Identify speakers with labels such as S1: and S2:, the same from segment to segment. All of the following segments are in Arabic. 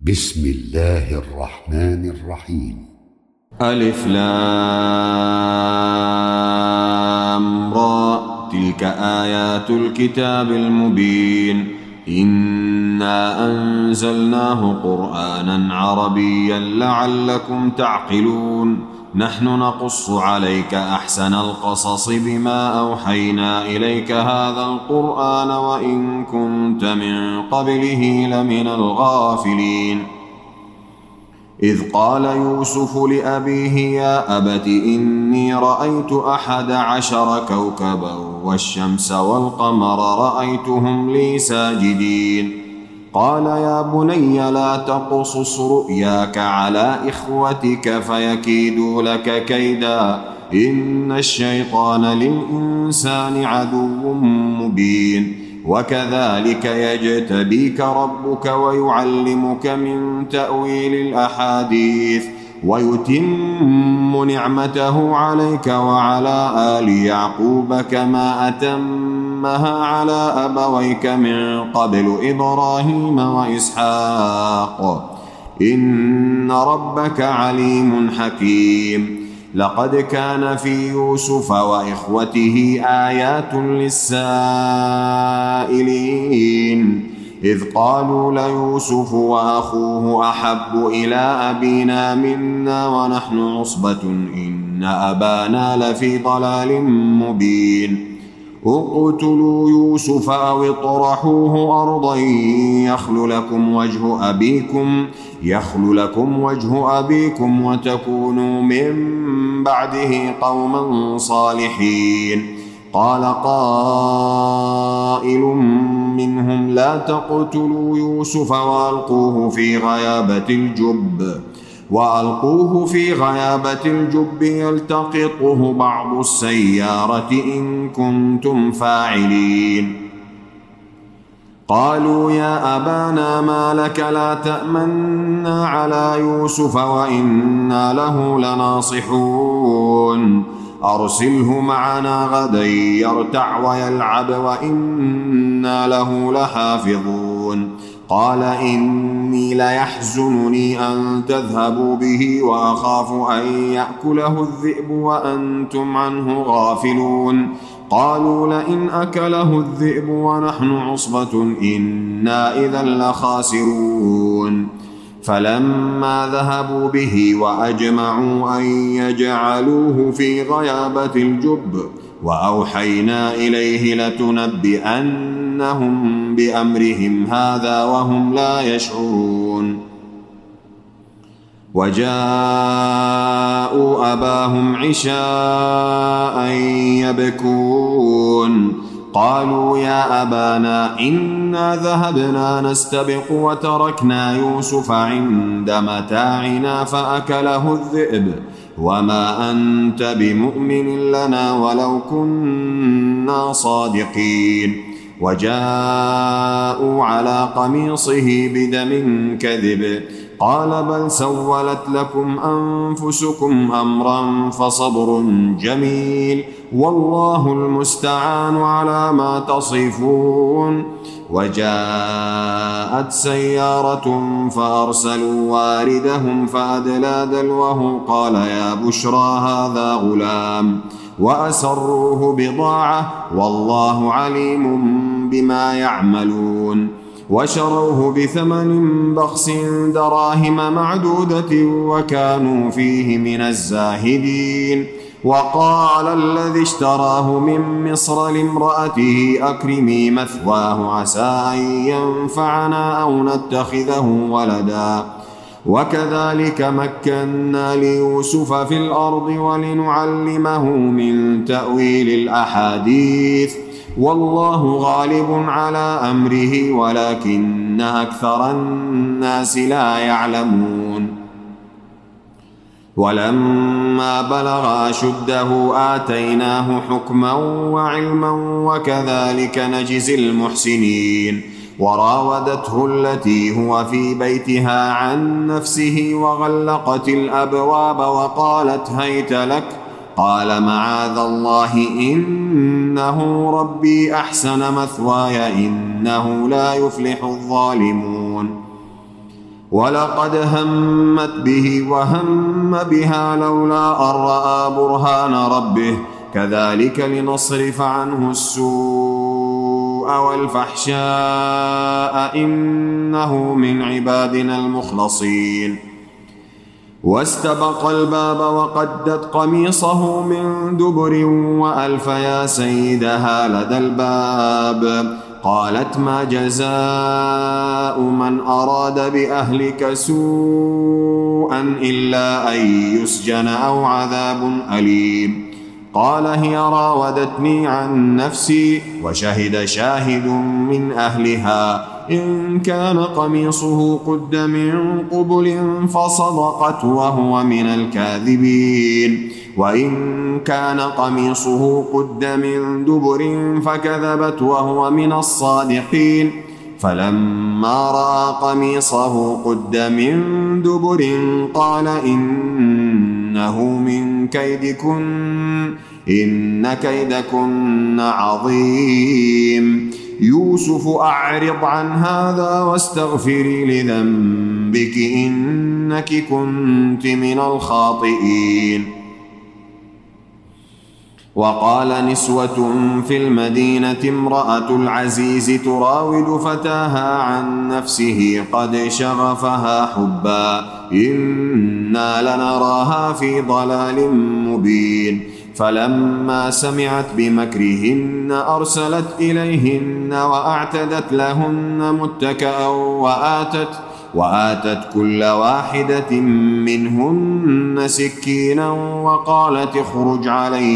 S1: بسم الله الرحمن الرحيم.
S2: ألف لام را، تلك آيات الكتاب المبين. إنا أنزلناه قرآنا عربيا لعلكم تعقلون. نحن نقص عليك أحسن القصص بما أوحينا إليك هذا القرآن وإن كنت من قبله لمن الغافلين. إذ قال يوسف لأبيه يا أبت إني رأيت 11 كوكبا والشمس والقمر رأيتهم لي ساجدين. قال يا بني لا تقصص رؤياك على إخوتك فيكيدوا لك كيدا إن الشيطان للإنسان عدو مبين. وكذلك يجتبيك ربك ويعلمك من تأويل الأحاديث ويتم نعمته عليك وعلى آل يعقوب كما أتمها على أبويك من قبل إبراهيم وإسحاق إن ربك عليم حكيم. لقد كان في يوسف وإخوته آيات للسائلين إذ قالوا ليوسف وأخوه أحب إلى أبينا منا ونحن عصبة إن أبانا لفي ضلال مبين. اقتلوا يوسف أو اطرحوه أرضا يخل لكم وجه أبيكم وتكونوا من بعده قوما صالحين. قال قائل منهم لا تقتلوا يوسف وألقوه في غيابة الجب يلتقطه بعض السيارة إن كنتم فاعلين. قالوا يا أبانا ما لك لا تأمنا على يوسف وإنا له لناصحون. أرسله معنا غدا يرتع ويلعب وإنا له لحافظون. قال إني ليحزنني أن تذهبوا به وأخاف أن يأكله الذئب وأنتم عنه غافلون. قالوا لئن أكله الذئب ونحن عصبة إنا إذا لخاسرون. فلما ذهبوا به وأجمعوا أن يجعلوه في غيابة الجب وأوحينا إليه لتنبئنهم بأمرهم هذا وهم لا يشعرون. وجاءوا أباهم عشاء يبكون. قالوا يا أبانا إنا ذهبنا نستبق وتركنا يوسف عند متاعنا فأكله الذئب وما أنت بمؤمن لنا ولو كنا صادقين. وجاءوا على قميصه بدم كذب قال بل سولت لكم أنفسكم أمرا فصبر جميل والله المستعان على ما تصفون. وجاءت سيارة فأرسلوا واردهم فأدلى دلوه قال يا بشرى هذا غلام وأسروه بضاعة والله عليم بما يعملون. وشروه بثمن بخس دراهم معدودة وكانوا فيه من الزاهدين. وقال الذي اشتراه من مصر لامرأته أكرمي مثواه عسى أن ينفعنا أو نتخذه ولدا. وكذلك مكنا ليوسف في الأرض ولنعلمه من تأويل الأحاديث والله غالب على أمره ولكن أكثر الناس لا يعلمون. ولما بلغ أشده آتيناه حكما وعلما وكذلك نجزي المحسنين. وراودته التي هو في بيتها عن نفسه وغلقت الأبواب وقالت هيت لك قال معاذ الله إنه ربي أحسن مثواي إنه لا يفلح الظالمون. ولقد همت به وهم بها لولا أن رأى برهان ربه كذلك لنصرف عنه السوء والفحشاء إنه من عبادنا المخلصين. واستبق الباب وقدت قميصه من دبر وألف يا سيدها لدى الباب. قالت ما جزاء من أراد بأهلك سوءا إلا أن يسجن أو عذاب أليم. قال هي راودتني عن نفسي وشهد شاهد من أهلها إن كان قميصه قد من قبل فصدقت وهو من الكاذبين وإن كان قميصه قد من دبر فكذبت وهو من الصادقين. فلما رأى قميصه قد من دبر قال إنه من كيدكن إن كيدكن عظيم. يوسف أعرض عن هذا واستغفري لذنبك إنك كنت من الخاطئين. وقال نسوة في المدينة امرأة العزيز تراود فتاها عن نفسه قد شغفها حبا إنا لنراها في ضلال مبين. فلما سمعت بمكرهن أرسلت إليهن وأعتدت لهن متكأ وآتت كل واحدة منهن سكينا وقالت اخرج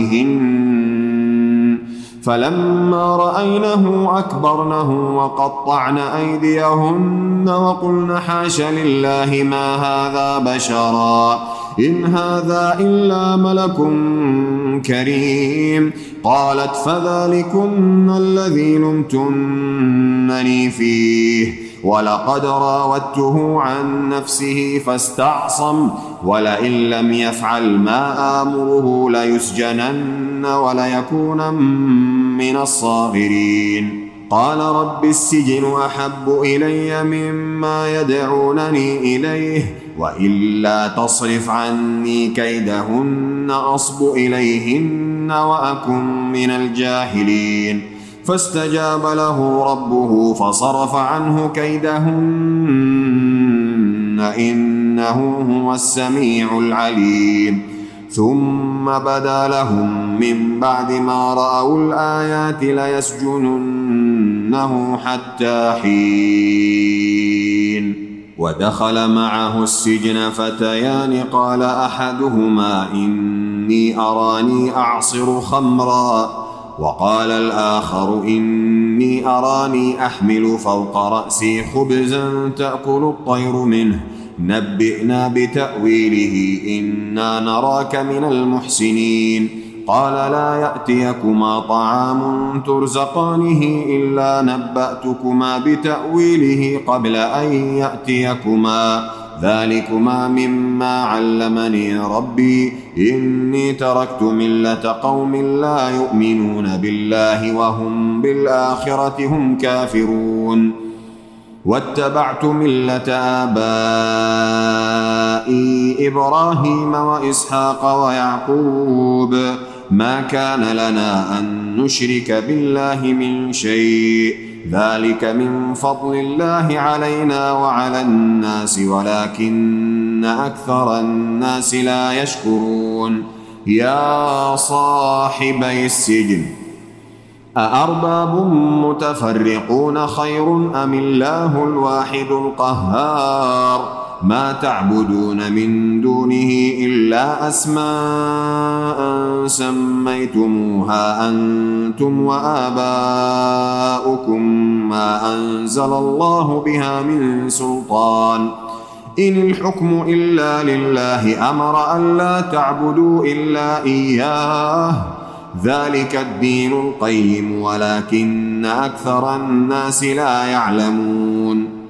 S2: عليهن. فلما رأينه أكبرنه وقطعن أيديهن وقلن حاش لله ما هذا بشرا إن هذا إلا ملك كريم. قالت فذلكن الذي لمتنني فيه ولقد راودته عن نفسه فاستعصم ولئن لم يفعل ما آمره ليسجنن وليكون من الصاغرين. قال رب السجن أحب إلي مما يدعونني إليه وإلا تصرف عني كيدهن أصب إليهن وأكن من الجاهلين. فاستجاب له ربه فصرف عنه كيدهن إنه هو السميع العليم. ثم بدا لهم من بعد ما رأوا الآيات ليسجننه حتى حين. ودخل معه السجن فتيان قال أحدهما إني أراني أعصر خمرا وقال الآخر إني أراني أحمل فوق رأسي خبزا تأكل الطير منه نبئنا بتأويله إنا نراك من المحسنين. قال لا يأتيكما طعام ترزقانه إلا نبأتكما بتأويله قبل أن يأتيكما ذلكما مما علمني ربي إني تركت ملة قوم لا يؤمنون بالله وهم بالآخرة هم كافرون واتبعت ملة آبائي إبراهيم وإسحاق ويعقوب ما كان لنا أن نشرك بالله من شيء ذلك من فضل الله علينا وعلى الناس ولكن أكثر الناس لا يشكرون. يا صاحبي السجن أأرباب متفرقون خير أم الله الواحد القهار ما تعبدون من دونه إلا أسماء سميتموها أنتم وآباؤكم ما أنزل الله بها من سلطان إن الحكم إلا لله أمر ألا تعبدوا إلا إياه ذلك الدين القيم ولكن أكثر الناس لا يعلمون.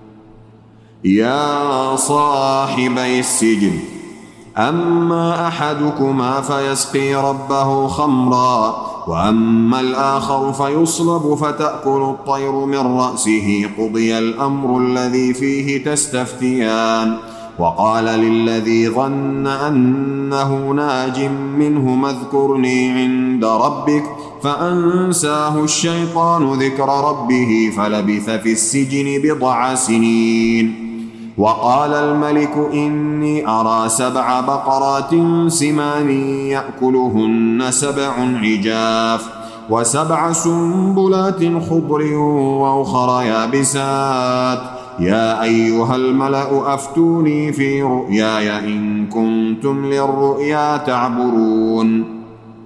S2: يا صاحبي السجن أما أحدكما فيسقي ربه خمرا وأما الآخر فيصلب فتأكل الطير من رأسه قضي الأمر الذي فيه تستفتيان. وقال للذي ظن أنه ناج منهما اذكرني عند ربك فأنساه الشيطان ذكر ربه فلبث في السجن بضع سنين. وقال الملك إني أرى 7 بقرات سمان يأكلهن 7 عجاف و7 سنبلات خضر وأخر يابسات يا أيها الملأ أفتوني في رؤياي إن كنتم للرؤيا تعبرون.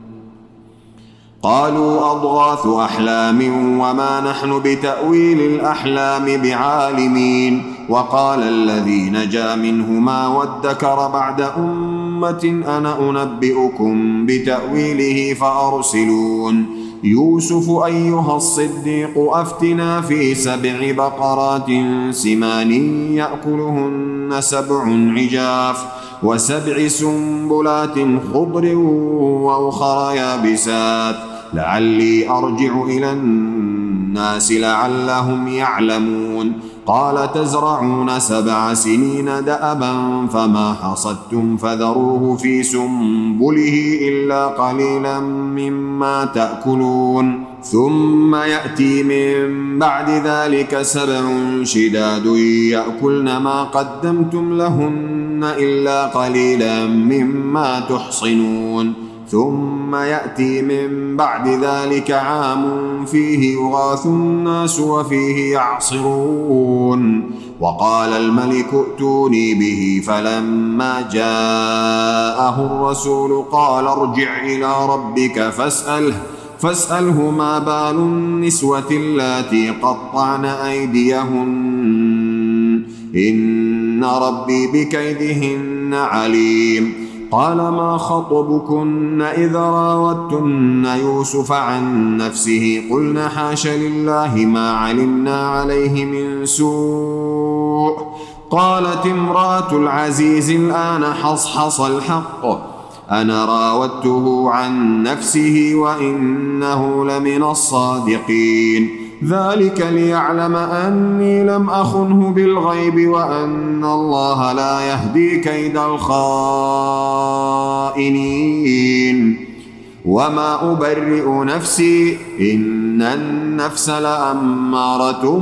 S2: قالوا أضغاث أحلام وما نحن بتأويل الأحلام بعالمين. وقال الذي نجا منهما وادكر بعد أمة أنا أنبئكم بتأويله فأرسلون. يوسف أيها الصديق أفتنا في 7 بقرات سمان يأكلهن 7 عجاف و7 سنبلات خضر وأخر يابسات لعلي أرجع إلى الناس لعلهم يعلمون. قال تزرعون 7 سنين دأبا فما حصدتم فذروه في سنبله إلا قليلا مما تأكلون. ثم يأتي من بعد ذلك 7 شداد يأكلن ما قدمتم لهن إلا قليلا مما تحصنون. ثم يأتي من بعد ذلك عام فيه يغاث الناس وفيه يعصرون. وقال الملك ائتوني به فلما جاءه الرسول قال ارجع إلى ربك فاسأله ما بال النسوة اللاتي قطعن أيديهن إن ربي بكيدهن عليم. قال ما خطبكن إذ راوتن يوسف عن نفسه قلن حاش لله ما علمنا عليه من سوء. قالت امرأة العزيز الآن حصحص الحق أنا راودته عن نفسه وإنه لمن الصادقين. ذلك ليعلم أني لم أخنه بالغيب وأن الله لا يهدي كيد الخائنين. وما أبرئ نفسي إن النفس لأمارة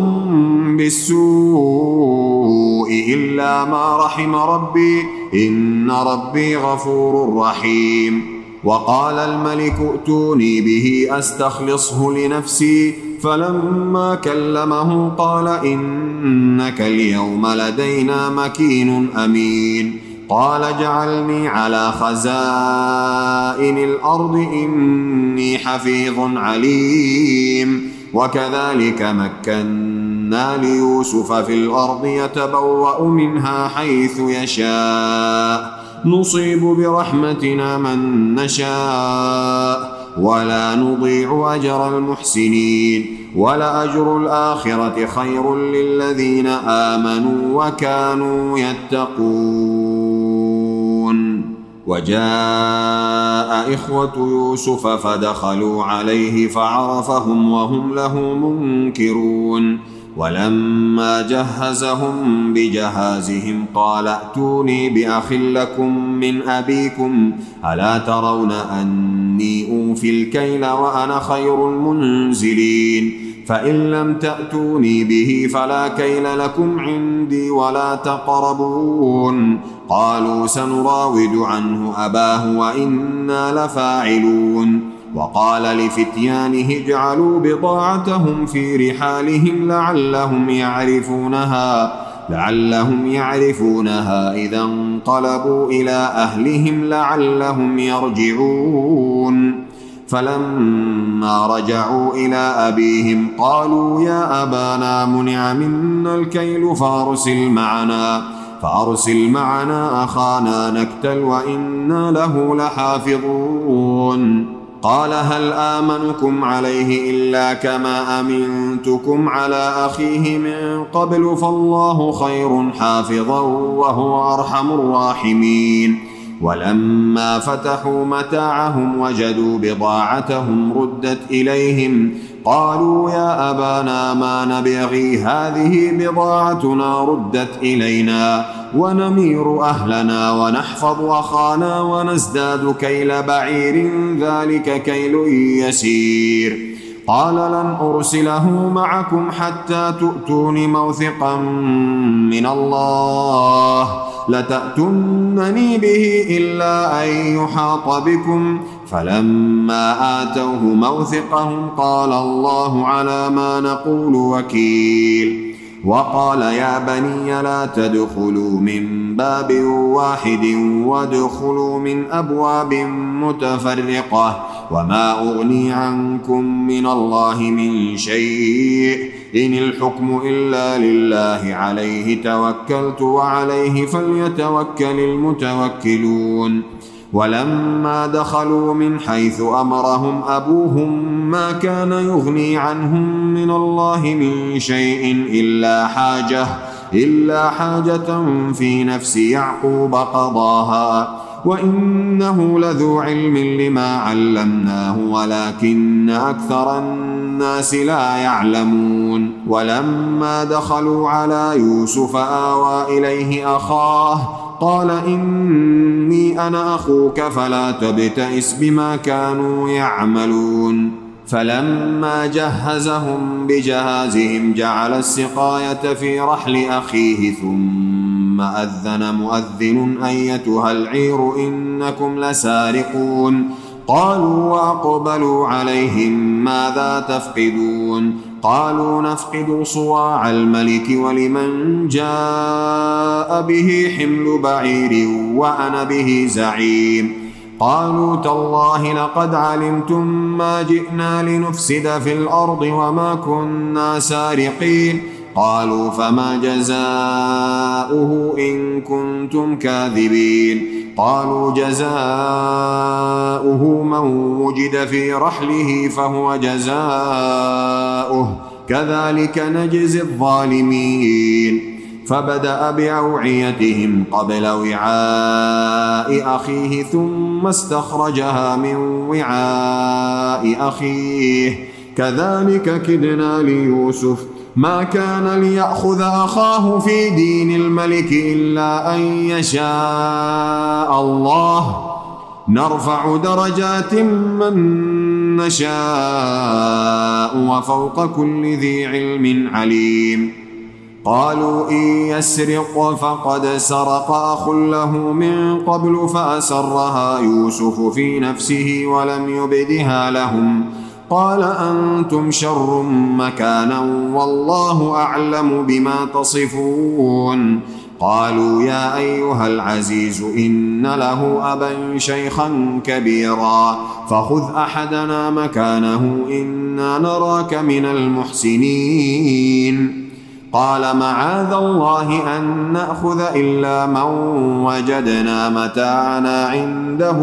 S2: بالسوء إلا ما رحم ربي إن ربي غفور رحيم. وقال الملك ائتوني به أستخلصه لنفسي فلما كلمه قال إنك اليوم لدينا مكين أمين. قال اجعلني على خزائن الأرض إني حفيظ عليم. وكذلك مكنا ليوسف في الأرض يتبوأ منها حيث يشاء نصيب برحمتنا من نشاء ولا نضيع أجر المحسنين. ولأجر الآخرة خير للذين آمنوا وكانوا يتقون. وجاء إخوة يوسف فدخلوا عليه فعرفهم وهم له منكرون. ولما جهزهم بجهازهم قال ائتوني بأخ لكم من أبيكم ألا ترون أني أوفي الكيل وأنا خير المنزلين. فإن لم تأتوني به فلا كيل لكم عندي ولا تقربون. قالوا سنراود عنه أباه وإنا لفاعلون. وقال لفتيانه اجعلوا بضاعتهم في رحالهم لعلهم يعرفونها إذا انقلبوا إلى أهلهم لعلهم يرجعون. فلما رجعوا إلى أبيهم قالوا يا أبانا منع منا الكيل فأرسل معنا أخانا نكتل وإنا له لحافظون. قال هل آمنكم عليه إلا كما أمنتكم على أخيه من قبل فالله خير حافظا وهو أرحم الراحمين. ولما فتحوا متاعهم وجدوا بضاعتهم ردت إليهم قالوا يا أبانا ما نبغي هذه بضاعتنا ردت إلينا ونمير أهلنا ونحفظ أخانا ونزداد كيل بعير ذلك كيل يسير. قال لن أرسله معكم حتى تؤتون موثقا من الله لتأتونني به إلا أن يحاط بكم. فلما آتوه موثقهم قال الله على ما نقول وكيل. وقال يا بني لا تدخلوا من باب واحد وادخلوا من أبواب متفرقة وما أغني عنكم من الله من شيء إن الحكم إلا لله عليه توكلت وعليه فليتوكل المتوكلون. ولما دخلوا من حيث أمرهم أبوهم ما كان يغني عنهم من الله من شيء إلا حاجة في نفس يعقوب قضاها وإنه لذو علم لما علمناه ولكن أكثر الناس لا يعلمون. ولما دخلوا على يوسف آوى إليه أخاه قال إني أنا أخوك فلا تبتئس بما كانوا يعملون. فلما جهزهم بجهازهم جعل السقاية في رحل أخيه ثم أذن مؤذن أيتها العير إنكم لسارقون. قالوا وأقبلوا عليهم ماذا تفقدون؟ قالوا نفقد صواع الملك ولمن جاء به حمل بعير وأنا به زعيم. قالوا تالله لقد علمتم ما جئنا لنفسد في الأرض وما كنا سارقين. قالوا فما جزاؤه إن كنتم كاذبين؟ قالوا جزاؤه من وجد في رحله فهو جزاؤه كذلك نجزي الظالمين. فبدأ بأوعيتهم قبل وعاء أخيه ثم استخرجها من وعاء أخيه كذلك كدنا ليوسف ما كان ليأخذ أخاه في دين الملك إلا أن يشاء الله نرفع درجات من نشاء وفوق كل ذي علم عليم. قالوا إن يسرق فقد سرق أخ له من قبل فأسرها يوسف في نفسه ولم يبدها لهم. قال أنتم شر مكانا والله أعلم بما تصفون. قالوا يا أيها العزيز إن له أبا شيخا كبيرا فخذ أحدنا مكانه إنا نراك من المحسنين. قال معاذ الله أن نأخذ إلا من وجدنا متاعنا عنده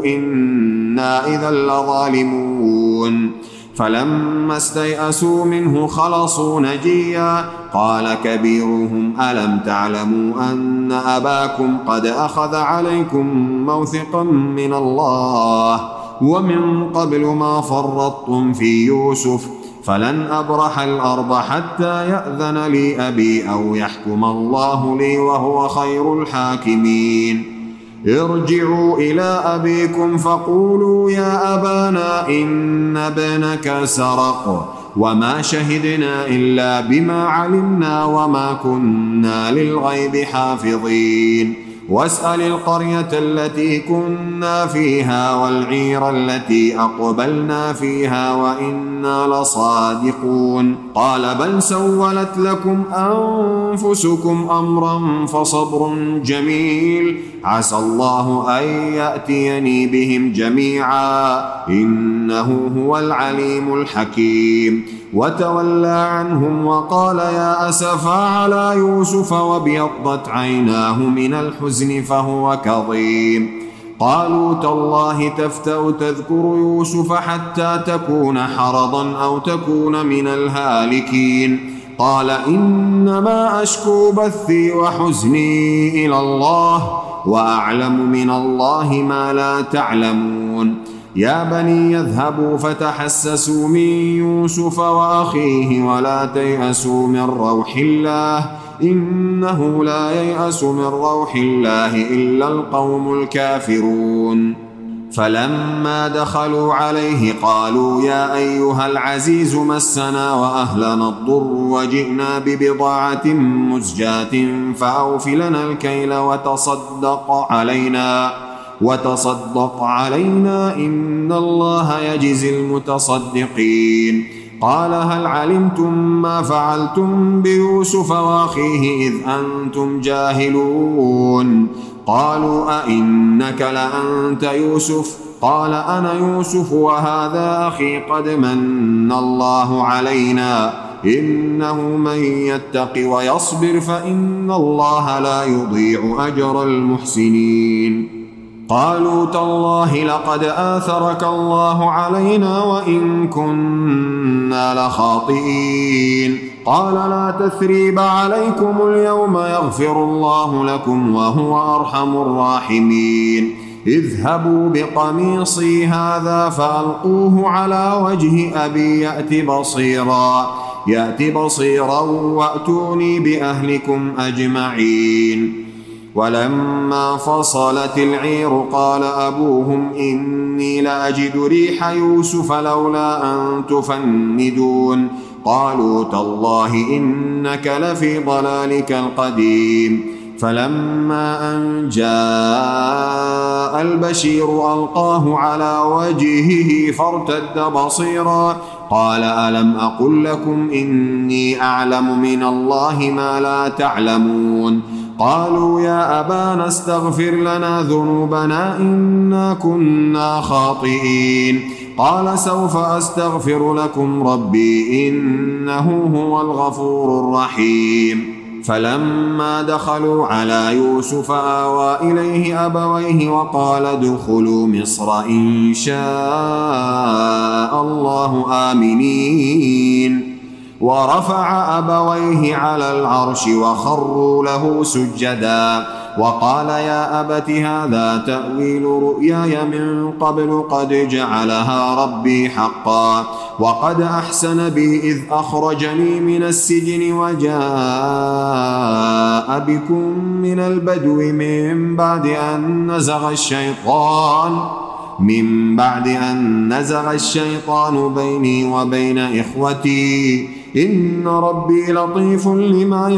S2: إنا إذا لظالمون. فلما استيئسوا منه خلصوا نجيا. قال كبيرهم ألم تعلموا أن أباكم قد أخذ عليكم موثقا من الله ومن قبل ما فرطتم في يوسف فلن أبرح الأرض حتى يأذن لي أبي أو يحكم الله لي وهو خير الحاكمين. ارجعوا إلى أبيكم فقولوا يا أبانا إن ابنك سرق وما شهدنا إلا بما علمنا وما كنا للغيب حافظين. واسأل القرية التي كنا فيها والعير التي أقبلنا فيها وإنا لصادقون. قال بل سولت لكم أنفسكم أمرا فصبر جميل عسى الله أن يأتيني بهم جميعا إنه هو العليم الحكيم. وتولى عنهم وقال يا أسفا على يوسف وابيضت عيناه من الحزن فهو كظيم. قالوا تالله تفتأ تذكر يوسف حتى تكون حرضا أو تكون من الهالكين. قال إنما أشكو بثي وحزني إلى الله وأعلم من الله ما لا تعلمون يا بني يذهبوا فتحسسوا من يوسف وأخيه ولا تيأسوا من روح الله إنه لا ييأس من روح الله إلا القوم الكافرون فلما دخلوا عليه قالوا يا أيها العزيز مسنا وأهلنا الضر وجئنا ببضاعة مزجاة فأوف لنا الكيل وتصدق علينا إن الله يجزي المتصدقين قال هل علمتم ما فعلتم بيوسف وأخيه إذ أنتم جاهلون قالوا أئنك لأنت يوسف قال أنا يوسف وهذا أخي قد من الله علينا إنه من يتق ويصبر فإن الله لا يضيع أجر المحسنين قالوا تالله لقد آثرك الله علينا وإن كنا لخاطئين قال لا تثريب عليكم اليوم يغفر الله لكم وهو أرحم الراحمين اذهبوا بقميصي هذا فألقوه على وجه أبي يأت بصيرا وأتوني بأهلكم أجمعين ولما فصلت العير قال أبوهم إني لأجد ريح يوسف لولا أن تفندون قالوا تالله إنك لفي ضلالك القديم فلما أن جاء البشير ألقاه على وجهه فارتد بصيرا قال ألم أقل لكم إني أعلم من الله ما لا تعلمون قالوا يا أبانا استغفر لنا ذنوبنا إنا كنا خاطئين قال سوف أستغفر لكم ربي إنه هو الغفور الرحيم فلما دخلوا على يوسف آوى إليه أبويه وقال ادخلوا مصر إن شاء الله آمنين ورفع أبويه على العرش وخروا له سجدا وقال يا أبت هذا تأويل رؤياي من قبل قد جعلها ربي حقا وقد أحسن بي إذ أخرجني من السجن وجاء بكم من البدو من بعد أن نزغ الشيطان بيني وبين إخوتي إن ربي لطيف لما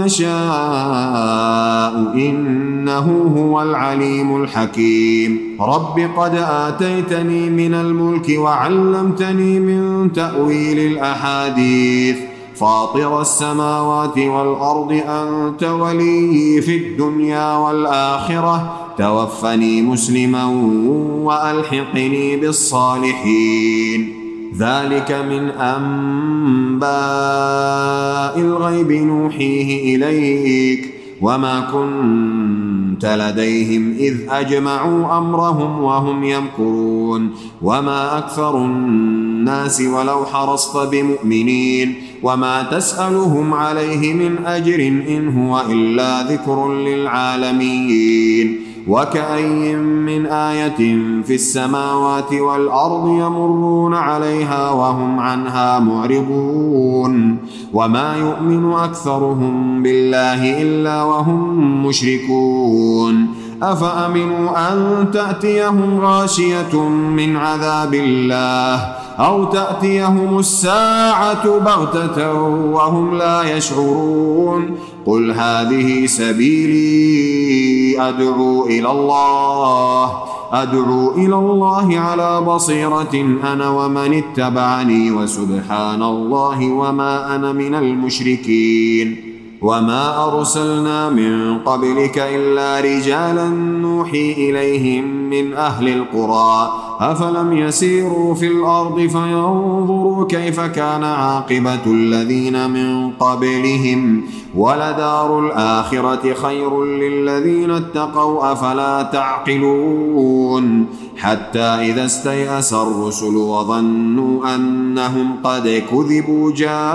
S2: يشاء إنه هو العليم الحكيم رب قد آتيتني من الملك وعلمتني من تأويل الأحاديث فاطر السماوات والأرض أنت ولي في الدنيا والآخرة توفني مسلما وألحقني بالصالحين ذلك من أنباء الغيب نوحيه إليك وما كنت لديهم إذ أجمعوا أمرهم وهم يمكرون وما أكثر الناس ولو حرصت بمؤمنين وما تسألهم عليه من أجر إن هو إلا ذكر للعالمين وكأي من آية في السماوات والأرض يمرون عليها وهم عنها معرضون وما يؤمن أكثرهم بالله إلا وهم مشركون أفأمنوا أن تأتيهم غاشية من عذاب الله أو تأتيهم الساعة بغتة وهم لا يشعرون قل هذه سبيلي أدعو إلى الله على بصيرة أنا ومن اتبعني وسبحان الله وما أنا من المشركين وما أرسلنا من قبلك إلا رجالا نوحي إليهم من أهل القرى أفلم يسيروا في الأرض فينظروا كيف كان عاقبة الذين من قبلهم ولدار الآخرة خير للذين اتقوا أفلا تعقلون حتى إذا استيأس الرسل وظنوا أنهم قد كذبوا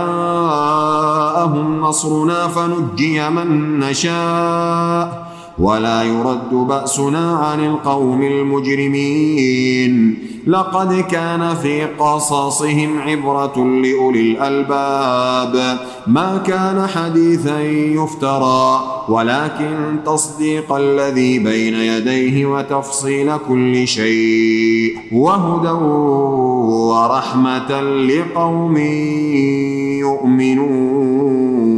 S2: جاءهم نصرنا فنجي من نشاء ولا يرد بأسنا عن القوم المجرمين لقد كان في قصصهم عبرة لأولي الألباب ما كان حديثا يفترى ولكن تصديق الذي بين يديه وتفصيل كل شيء وهدى ورحمة لقوم يؤمنون